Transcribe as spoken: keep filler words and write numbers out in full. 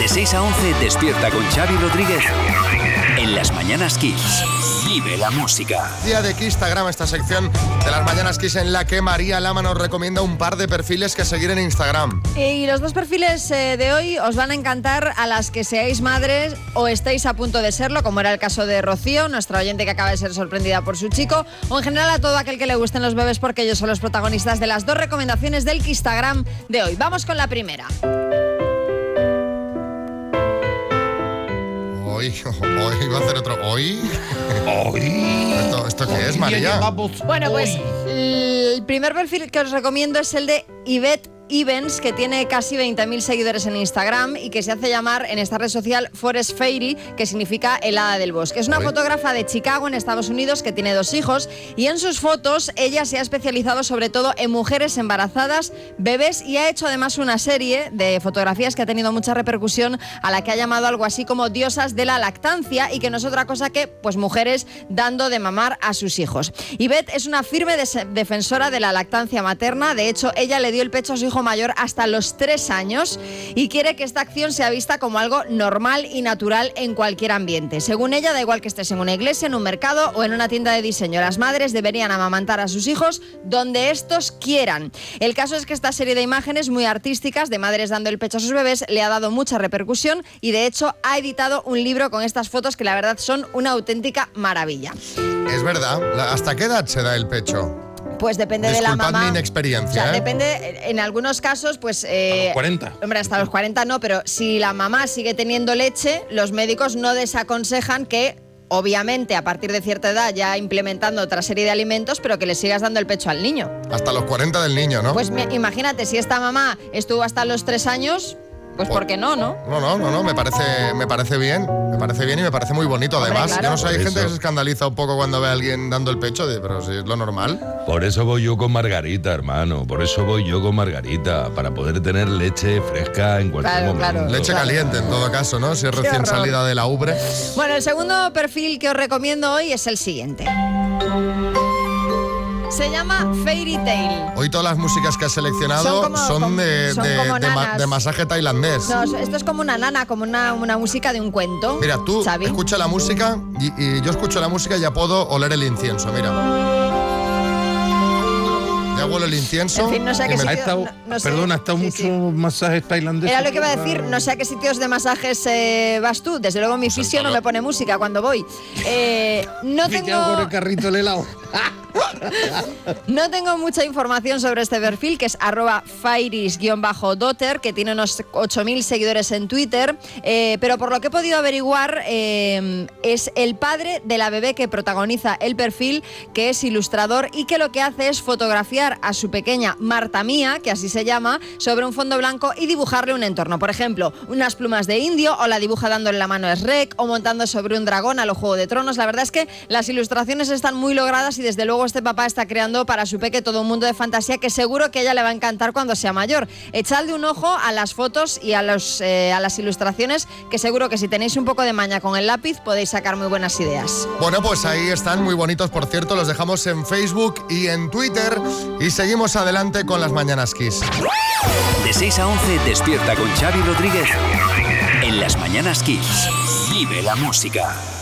De seis a once, despierta con Xavi Rodríguez en Las Mañanas Kiss. Vive la música. Día de Instagram, esta sección de Las Mañanas Kiss en la que María Lama nos recomienda un par de perfiles que seguir en Instagram. Y los dos perfiles eh, de hoy os van a encantar a las que seáis madres o estéis a punto de serlo, como era el caso de Rocío, nuestra oyente que acaba de ser sorprendida por su chico, o en general a todo aquel que le gusten los bebés, porque ellos son los protagonistas de las dos recomendaciones del Instagram de hoy. Vamos con la primera. Hoy, hoy va a hacer otro. Hoy. Hoy. ¿Esto, esto qué es, María? Bueno, pues el primer perfil que os recomiendo es el de Ivette Evans, que tiene casi veinte mil seguidores en Instagram y que se hace llamar en esta red social Forest Fairy, que significa helada del bosque. Es una Oye. fotógrafa de Chicago, en Estados Unidos, que tiene dos hijos, y en sus fotos ella se ha especializado sobre todo en mujeres embarazadas, bebés, y ha hecho además una serie de fotografías que ha tenido mucha repercusión, a la que ha llamado algo así como diosas de la lactancia, y que no es otra cosa que pues mujeres dando de mamar a sus hijos. Ivette es una firme des- defensora de la lactancia materna. De hecho, ella le dio el pecho a su hijo mayor hasta los tres años y quiere que esta acción sea vista como algo normal y natural en cualquier ambiente. Según ella, da igual que estés en una iglesia, en un mercado o en una tienda de diseño. Las madres deberían amamantar a sus hijos donde estos quieran. El caso es que esta serie de imágenes muy artísticas de madres dando el pecho a sus bebés le ha dado mucha repercusión, y de hecho ha editado un libro con estas fotos que la verdad son una auténtica maravilla. Es verdad. ¿Hasta qué edad se da el pecho? Pues depende de la Disculpad mamá. mi inexperiencia, O sea, ¿eh? depende, en algunos casos, pues... Eh, A los cuarenta. Hombre, hasta los cuarenta no, pero si la mamá sigue teniendo leche, los médicos no desaconsejan que, obviamente, a partir de cierta edad, ya implementando otra serie de alimentos, pero que le sigas dando el pecho al niño. Hasta los cuarenta del niño, ¿no? Pues me- imagínate, si esta mamá estuvo hasta los tres años, pues ¿por qué no, no? No, no, no, no, me parece, me parece bien, me parece bien y me parece muy bonito. Hombre, Además, claro. yo no sé, hay Por gente eso. que se escandaliza un poco cuando ve a alguien dando el pecho, de, pero si es lo normal. Por eso voy yo con Margarita, hermano. Por eso voy yo con Margarita. Para poder tener leche fresca en cualquier Claro, momento. claro. Leche caliente, en todo caso, ¿no? Si es recién horror. salida de la ubre. Bueno, el segundo perfil que os recomiendo hoy es el siguiente. Se llama Fairy Tale. Hoy todas las músicas que has seleccionado Son son, como- como- de, son de- como de ma- nanas. de masaje tailandés. No, esto es como una nana, como una, una música de un cuento. Mira, tú Xavi. escucha la música y, y yo escucho la música y ya puedo oler el incienso, mira. Ya huelo el incienso. En fin, no sé a qué y me- Ha sitio- estado, no- no sé. perdona, ha estado Sí, muchos sí. masajes tailandeses. Era lo que iba a decir, no sé a qué sitios de masajes eh, vas tú. Desde luego mi Pues el fisio no calor. me pone música cuando voy. Eh, no Me quedo con tengo... el carrito del helado. No tengo mucha información sobre este perfil, que es arroba fairis-dotter, que tiene unos ocho mil seguidores en Twitter, eh, pero por lo que he podido averiguar, eh, es el padre de la bebé que protagoniza el perfil, que es ilustrador y que lo que hace es fotografiar a su pequeña Marta Mía, que así se llama, sobre un fondo blanco y dibujarle un entorno. Por ejemplo, unas plumas de indio, o la dibuja dándole la mano a Shrek, o montando sobre un dragón a lo Juego de Tronos. La verdad es que las ilustraciones están muy logradas y desde luego este papá está creando para su peque todo un mundo de fantasía que seguro que a ella le va a encantar cuando sea mayor. Echadle un ojo a las fotos y a, los, eh, a las ilustraciones, que seguro que si tenéis un poco de maña con el lápiz podéis sacar muy buenas ideas. Bueno, pues ahí están, muy bonitos, por cierto. Los dejamos en Facebook y en Twitter. Y seguimos adelante con Las Mañanas Kiss. De seis a once, despierta con Xavi Rodríguez en Las Mañanas Kiss. Vive la música.